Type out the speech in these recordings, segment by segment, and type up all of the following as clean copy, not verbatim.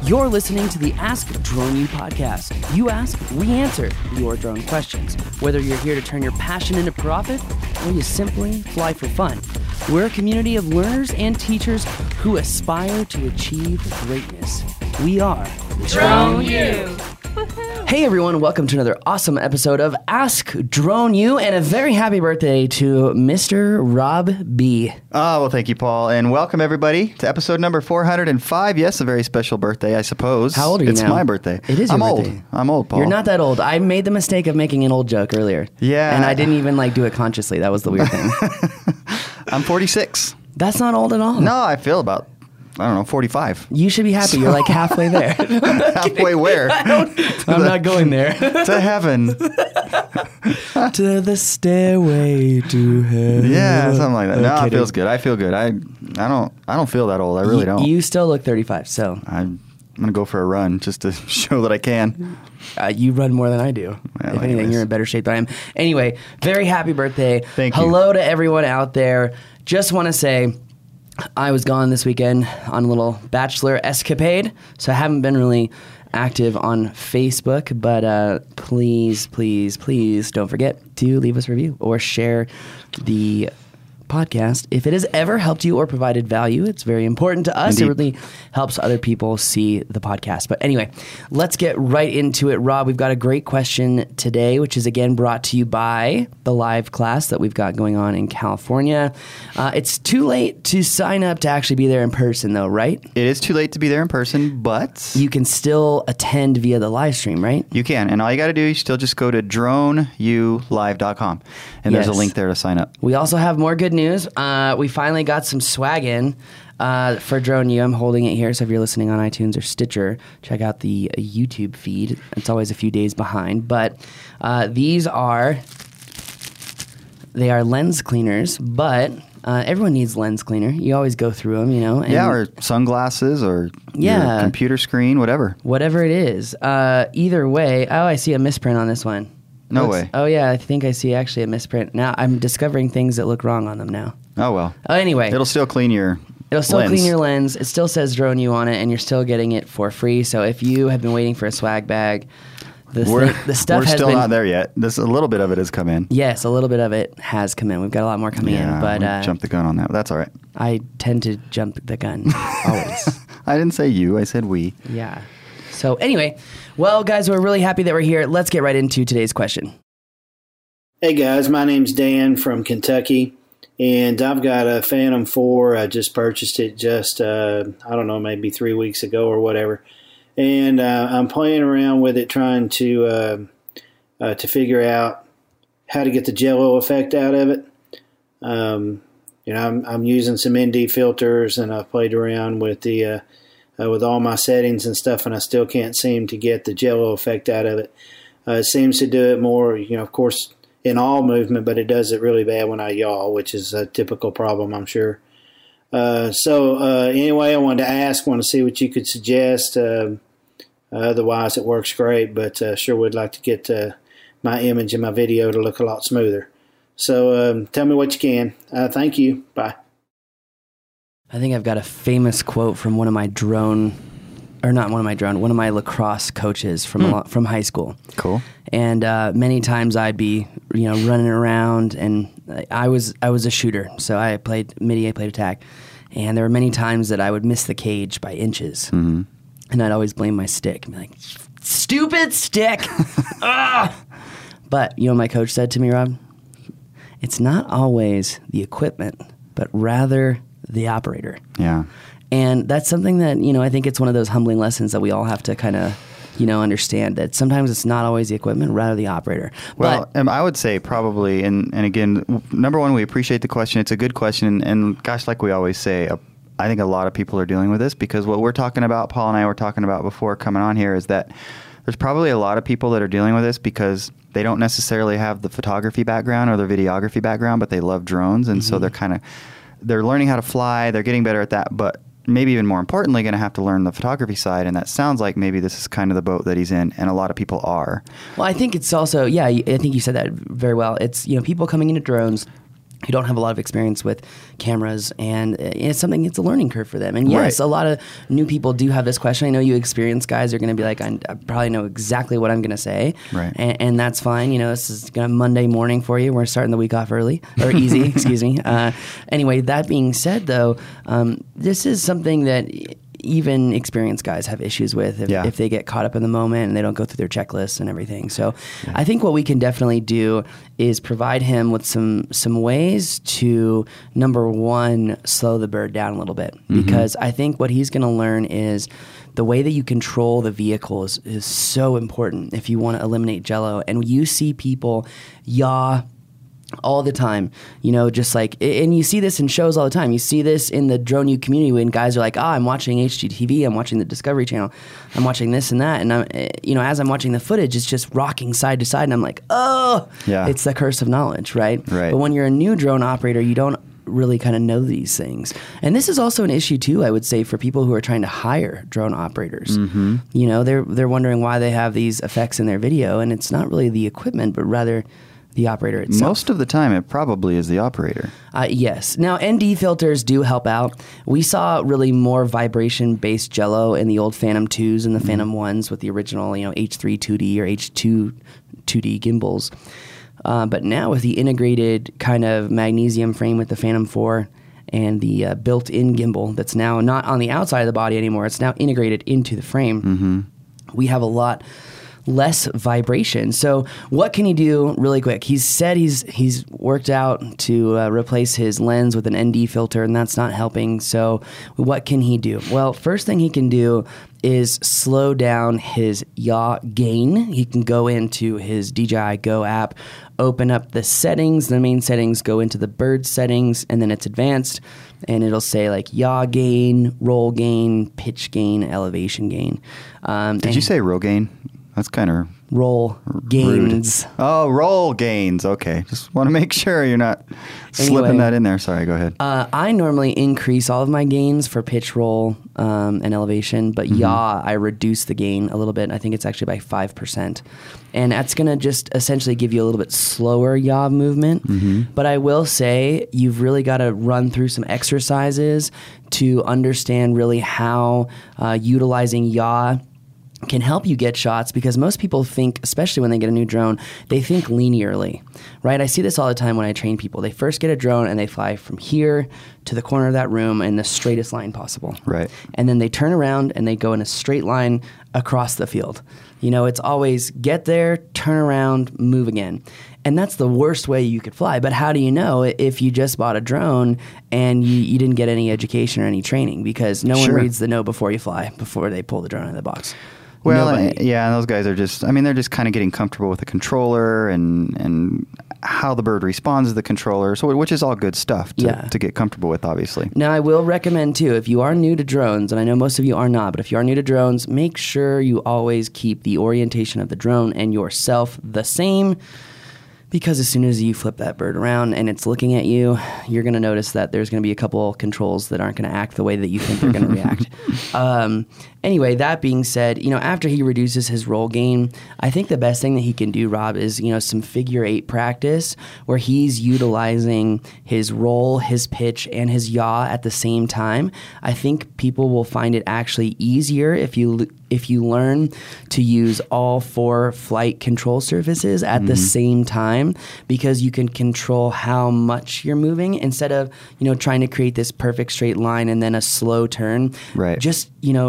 You're listening to the Ask Drone U podcast. You ask, we answer your drone questions. Whether you're here to turn your passion into profit or you simply fly for fun, we're a community of learners and teachers who aspire to achieve greatness. We are Drone U. Hey everyone, welcome to another awesome episode of Ask Drone U, and a very happy birthday to Mr. Rob B. Oh, well, thank you, Paul, and welcome everybody to episode number 405. Yes, a very special birthday, I suppose. How old are you now? It's my birthday. It is your birthday. Old. I'm old, Paul. You're not that old. I made the mistake of making an old joke earlier. Yeah. And I didn't even do it consciously. That was the weird thing. I'm 46. That's not old at all. No, I feel about, 45. You should be happy. You're like halfway there. Halfway where? I'm not going there. To heaven. To the stairway to heaven. Yeah, something like that. No, it kidding. feels good. I feel good. I don't feel that old. I really don't. You still look 35, so. I'm going to go for a run just to show that I can. You run more than I do. Well, if anything, anyways. you're in better shape than I am. Anyway, very happy birthday. Thank you. Hello to everyone out there. Just want to say, I was gone this weekend on a little bachelor escapade, so I haven't been really active on Facebook, but please don't forget to leave us a review or share the podcast. If it has ever helped you or provided value, it's very important to us. Indeed. It really helps other people see the podcast. But anyway, let's get right into it. Rob, we've got a great question today, which is again brought to you by the live class that we've got going on in California. It's too late to sign up to actually be there in person though, right? It is too late to be there in person, but You can still attend via the live stream, right? you can. And all you got to do is still just go to droneulive.com. And there's a Yes. link there to sign up. We also have more good news. We finally got some swag in for Drone U. I'm holding it here, so if you're listening on iTunes or Stitcher, check out the YouTube feed. It's always a few days behind, but they are lens cleaners, but everyone needs lens cleaner. You always go through them, and Yeah, or sunglasses or Yeah. your computer screen, whatever. whatever it is. Either way, I see a misprint on this one. No way. Oh yeah, I think I see actually a misprint. Now I'm discovering things that look wrong on them now. Oh, well. Anyway. It'll still clean your It'll still lens. clean your lens. It still says Drone U on it, and you're still getting it for free. So if you have been waiting for a swag bag, the stuff We're has still been, not there yet. A little bit of it has come in. Yes, a little bit of it has come in. We've got a lot more coming in, but we jumped the gun on that. But that's all right. I tend to jump the gun always. I didn't say you. I said we. Yeah. So anyway, well, guys, we're really happy that we're here. Let's get right into today's question. Hey guys, my name's Dan from Kentucky, and I've got a Phantom 4. I just purchased it maybe 3 weeks ago or whatever, and I'm playing around with it, trying to figure out how to get the jello effect out of it. I'm using some ND filters, and I've played around with the with all my settings and stuff, and I still can't seem to get the jello effect out of it. It seems to do it more, of course, in all movement, but it does it really bad when I yaw, which is a typical problem, I'm sure. Anyway, I wanted to see what you could suggest. Otherwise, it works great, but sure would like to get my image and my video to look a lot smoother. So tell me what you can. Thank you. Bye. I think I've got a famous quote from one of my lacrosse coaches from high school. Cool. And many times I'd be, running around, and I was a shooter, so I played midi, I played attack, and there were many times that I would miss the cage by inches, and I'd always blame my stick, and be like, "Stupid stick!" Ugh! But my coach said to me, Rob, it's not always the equipment, but rather the operator. Yeah. And that's something that, I think it's one of those humbling lessons that we all have to kind of, understand that sometimes it's not always the equipment, rather the operator. Well, I would say probably, and again, number one, we appreciate the question. It's a good question. And gosh, like we always say, I think a lot of people are dealing with this, because what we're talking about, Paul and I were talking about before coming on here, is that there's probably a lot of people that are dealing with this because they don't necessarily have the photography background or the videography background, but they love drones. And so they're learning how to fly. They're getting better at that. But maybe even more importantly, going to have to learn the photography side. And that sounds like maybe this is kind of the boat that he's in, and a lot of people are. Well, I think it's also, I think you said that very well. It's, people coming into drones who don't have a lot of experience with cameras, and it's a learning curve for them. And yes, Right. a lot of new people do have this question. I know you experienced guys are going to be like, I probably know exactly what I'm going to say. Right. And that's fine. This is Monday morning for you. We're starting the week off early, or easy, excuse me. Anyway, that being said though, this is something that even experienced guys have issues with if they get caught up in the moment and they don't go through their checklists and everything. So I think what we can definitely do is provide him with some ways to, number one, slow the bird down a little bit. Because I think what he's going to learn is the way that you control the vehicle is so important if you want to eliminate jello. And you see people yaw all the time, just like, and you see this in shows all the time. You see this in the Drone U community when guys are like, I'm watching HGTV, I'm watching the Discovery Channel, I'm watching this and that. And as I'm watching the footage, it's just rocking side to side. And I'm like, it's the curse of knowledge, right? Right. But when you're a new drone operator, you don't really kind of know these things. And this is also an issue too, I would say, for people who are trying to hire drone operators. They're wondering why they have these effects in their video, and it's not really the equipment, but rather the operator itself. Most of the time, it probably is the operator. Yes. Now, ND filters do help out. We saw really more vibration-based jello in the old Phantom 2s and the Phantom 1s with the original, H3 2D or H2 2D gimbals. But now with the integrated kind of magnesium frame with the Phantom 4 and the built-in gimbal that's now not on the outside of the body anymore, it's now integrated into the frame, we have a lot less vibration. So what can he do really quick? He's said he's worked out to replace his lens with an ND filter, and that's not helping. So what can he do? Well, first thing he can do is slow down his yaw gain. He can go into his DJI Go app, open up the settings, the main settings, go into the bird settings, and then it's advanced, and it'll say like yaw gain, roll gain, pitch gain, elevation gain. Did you say roll gain? That's kind of roll gains. Rude. Oh, roll gains. Okay. Just want to make sure you're not slipping that in there. Sorry, go ahead. I normally increase all of my gains for pitch, roll, and elevation, but yaw, I reduce the gain a little bit. I think it's actually by 5%. And that's going to just essentially give you a little bit slower yaw movement. But I will say you've really got to run through some exercises to understand really how utilizing yaw can help you get shots, because most people think, especially when they get a new drone, they think linearly, right? I see this all the time when I train people. They first get a drone and they fly from here to the corner of that room in the straightest line possible. Right. And then they turn around and they go in a straight line across the field. It's always get there, turn around, move again. And that's the worst way you could fly. But how do you know if you just bought a drone and you didn't get any education or any training? Because no one reads the note before you fly, before they pull the drone out of the box. Well, yeah, and those guys are just, they're just kind of getting comfortable with the controller and how the bird responds to the controller, so which is all good stuff to get comfortable with, obviously. Now, I will recommend, too, if you are new to drones, and I know most of you are not, but if you are new to drones, make sure you always keep the orientation of the drone and yourself the same, because as soon as you flip that bird around and it's looking at you, you're going to notice that there's going to be a couple controls that aren't going to act the way that you think they're going to react. Anyway, that being said, after he reduces his roll gain, I think the best thing that he can do, Rob, is, some figure 8 practice where he's utilizing his roll, his pitch, and his yaw at the same time. I think people will find it actually easier if you learn to use all 4 flight control surfaces at the same time, because you can control how much you're moving instead of, trying to create this perfect straight line and then a slow turn. Right. Just,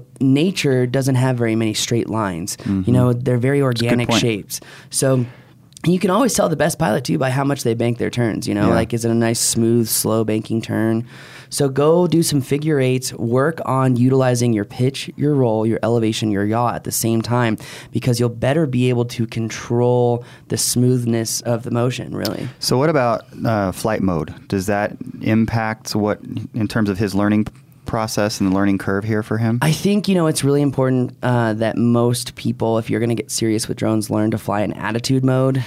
nature doesn't have very many straight lines. They're very organic shapes. So you can always tell the best pilot too by how much they bank their turns, like is it a nice smooth, slow banking turn? So go do some figure 8s, work on utilizing your pitch, your roll, your elevation, your yaw at the same time, because you'll better be able to control the smoothness of the motion, really. So what about flight mode? Does that impact what, in terms of his learning process and the learning curve here for him? I think, it's really important that most people, if you're going to get serious with drones, learn to fly in attitude mode.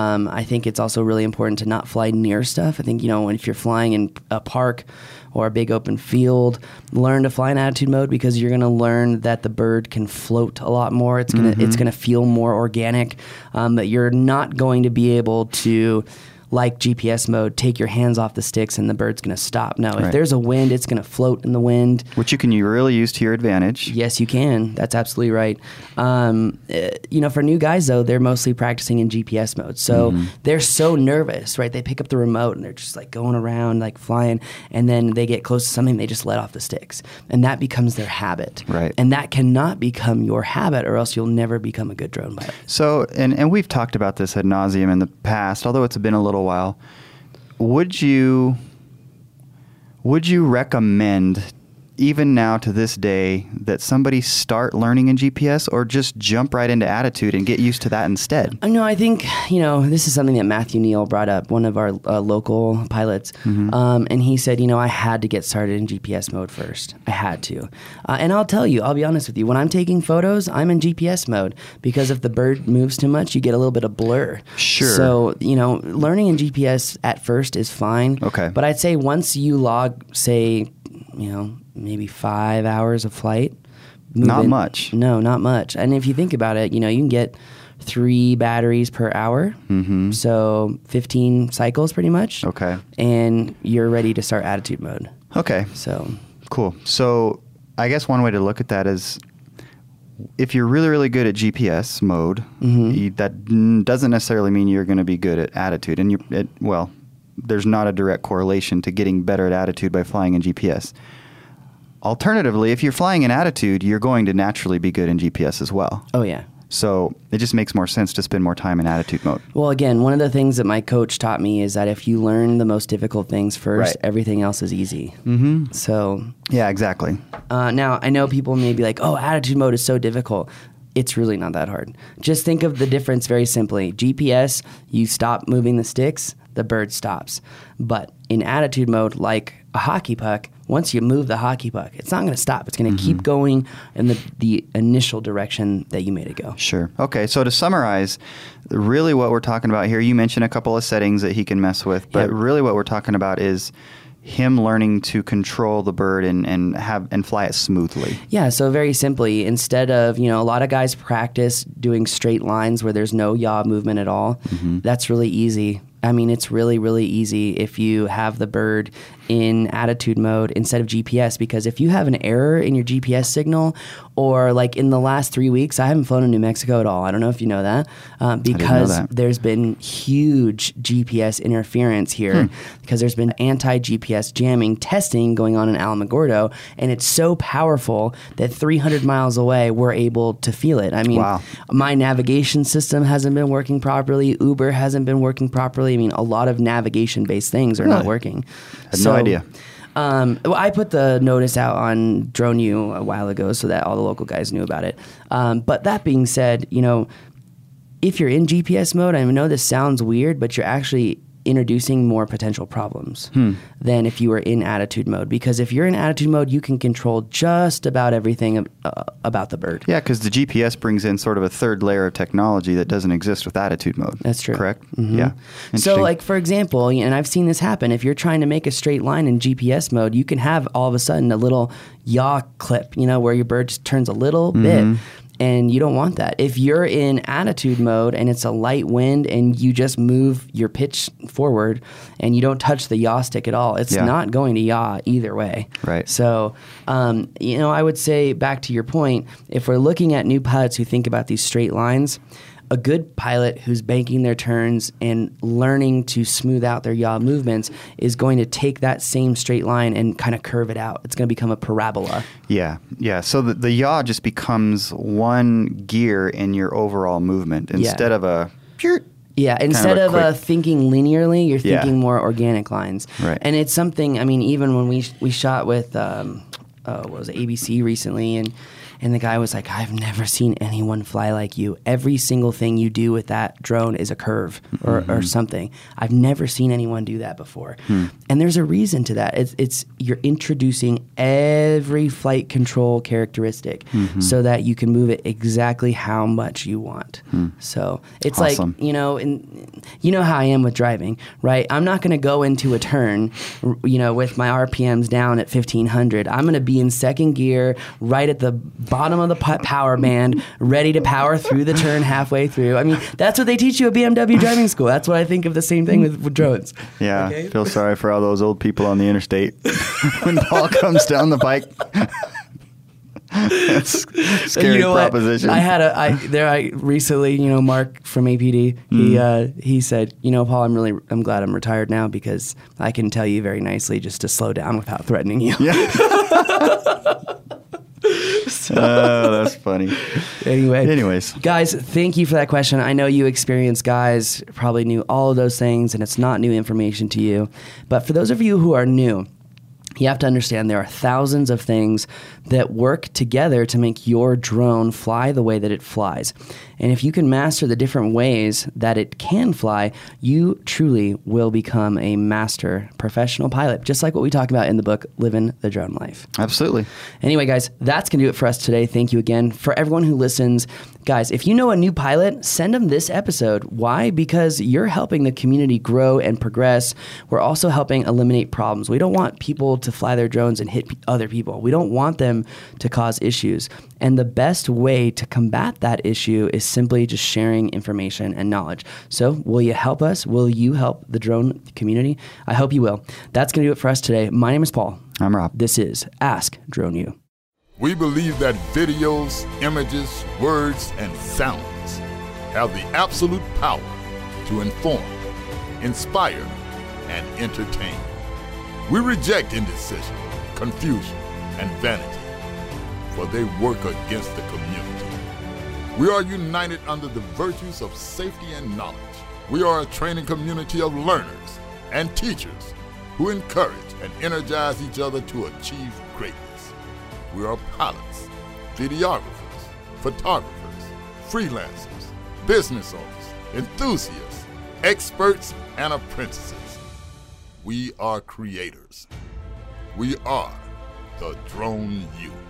I think it's also really important to not fly near stuff. I think, if you're flying in a park or a big open field, learn to fly in attitude mode, because you're going to learn that the bird can float a lot more. It's going to feel more organic, but you're not going to be able to like GPS mode, take your hands off the sticks and the bird's going to stop. No, Right. if there's a wind, it's going to float in the wind. Which you can really use to your advantage. Yes, you can. That's absolutely right. For new guys, though, they're mostly practicing in GPS mode. So they're so nervous, right? They pick up the remote and they're just like going around, like flying. And then they get close to something, they just let off the sticks. And that becomes their habit. Right. And that cannot become your habit, or else you'll never become a good drone pilot. So, and we've talked about this ad nauseum in the past, although it's been a little while. Would you recommend, even now to this day, that somebody start learning in GPS, or just jump right into Attitude and get used to that instead? No, I think, this is something that Matthew Neal brought up, one of our local pilots. And he said, I had to get started in GPS mode first. I had to. And I'll be honest with you, when I'm taking photos, I'm in GPS mode, because if the bird moves too much, you get a little bit of blur. Sure. So, learning in GPS at first is fine. Okay. But I'd say once you log, say, maybe 5 hours of flight. Not much. No, not much. And if you think about it, you can get 3 batteries per hour. So 15 cycles pretty much. Okay. And you're ready to start Attitude mode. Okay. So Cool. So I guess one way to look at that is, if you're really, really good at GPS mode, that doesn't necessarily mean you're going to be good at Attitude. And there's not a direct correlation to getting better at Attitude by flying in GPS. Alternatively, if you're flying in Attitude, you're going to naturally be good in GPS as well. Oh, yeah. So it just makes more sense to spend more time in Attitude mode. Well, again, one of the things that my coach taught me is that if you learn the most difficult things first, Right. everything else is easy. So Yeah, exactly. now, I know people may be like, oh, Attitude mode is so difficult. It's really not that hard. Just think of the difference very simply. GPS, you stop moving the sticks, the bird stops. But in Attitude mode, like a hockey puck, once you move the hockey puck, it's not going to stop. It's going to keep going in the initial direction that you made it go. Sure. Okay, so to summarize, really what we're talking about here, you mentioned a couple of settings that he can mess with, but Yep. really what we're talking about is him learning to control the bird and fly it smoothly. Yeah, so very simply, instead of, a lot of guys practice doing straight lines where there's no yaw movement at all. That's really easy. I mean, it's really, really easy if you have the bird in Attitude mode instead of GPS, because if you have an error in your GPS signal, or like in the last 3 weeks, I haven't flown in New Mexico at all. I don't know if you know that, because there's been huge GPS interference here, because there's been anti-GPS jamming testing going on in Alamogordo, and it's so powerful that 300 miles away, we're able to feel it. I mean, Wow. My navigation system hasn't been working properly. Uber hasn't been working properly. I mean, a lot of navigation-based things are not working. Had no idea. Well, I put the notice out on Drone U a while ago so that all the local guys knew about it. But that being said, if you're in GPS mode, I know this sounds weird, but you're actually introducing more potential problems than if you were in Attitude mode. Because if you're in Attitude mode, you can control just about everything about the bird. Yeah, because the GPS brings in sort of a third layer of technology that doesn't exist with Attitude mode. That's true. Correct? Yeah. So, Interesting. like, for example, and I've seen this happen, if you're trying to make a straight line in GPS mode, you can have all of a sudden a little yaw clip, where your bird just turns a little bit. And you don't want that. If you're in Attitude mode and it's a light wind and you just move your pitch forward and you don't touch the yaw stick at all, it's not going to yaw either way. Right. So, I would say, back to your point, if we're looking at new pilots who think about these straight lines, a good pilot who's banking their turns and learning to smooth out their yaw movements is going to take that same straight line and kind of curve it out. It's going to become a parabola. Yeah. So the yaw just becomes one gear in your overall movement instead of a pure. Yeah, instead of a of quick- thinking linearly, you're Yeah. thinking more organic lines. Right. And it's something, even when we shot with, what was it, ABC recently, and the guy was like, I've never seen anyone fly like you. Every single thing you do with that drone is a curve or something. I've never seen anyone do that before. And there's a reason to that. It's you're introducing every flight control characteristic so that you can move it exactly how much you want. So it's Awesome. like, and you know how I am with driving, right? I'm not going to go into a turn, with my RPMs down at 1500. I'm going to be in second gear right at the bottom of the power band, ready to power through the turn halfway through. I mean, that's what they teach you at BMW driving school. That's what I think of the same thing with drones. Yeah, Okay? feel sorry for all those old people on the interstate when Paul comes down the bike. That's a scary You know proposition. what? I recently, Mark from APD, he said, Paul, I'm glad I'm retired now because I can tell you very nicely just to slow down without threatening you. Yeah. Oh, that's funny. Anyways, guys, thank you for that question. I know you experienced guys probably knew all of those things, and it's not new information to you. But for those of you who are new, you have to understand there are thousands of things that work together to make your drone fly the way that it flies. And if you can master the different ways that it can fly, you truly will become a master professional pilot, just like what we talk about in the book, Living the Drone Life. Absolutely. Anyway, guys, that's going to do it for us today. Thank you again. For everyone who listens, guys, if you know a new pilot, send them this episode. Why? Because you're helping the community grow and progress. We're also helping eliminate problems. We don't want people to fly their drones and hit other people. We don't want them to cause issues. And the best way to combat that issue is simply just sharing information and knowledge. So will you help us? Will you help the drone community? I hope you will. That's going to do it for us today. My name is Paul. I'm Rob. This is Ask Drone U. We believe that videos, images, words, and sounds have the absolute power to inform, inspire, and entertain. We reject indecision, confusion, and vanity, for they work against the community. We are united under the virtues of safety and knowledge. We are a training community of learners and teachers who encourage and energize each other to achieve greatness. We are pilots, videographers, photographers, freelancers, business owners, enthusiasts, experts, and apprentices. We are creators. We are the Drone U.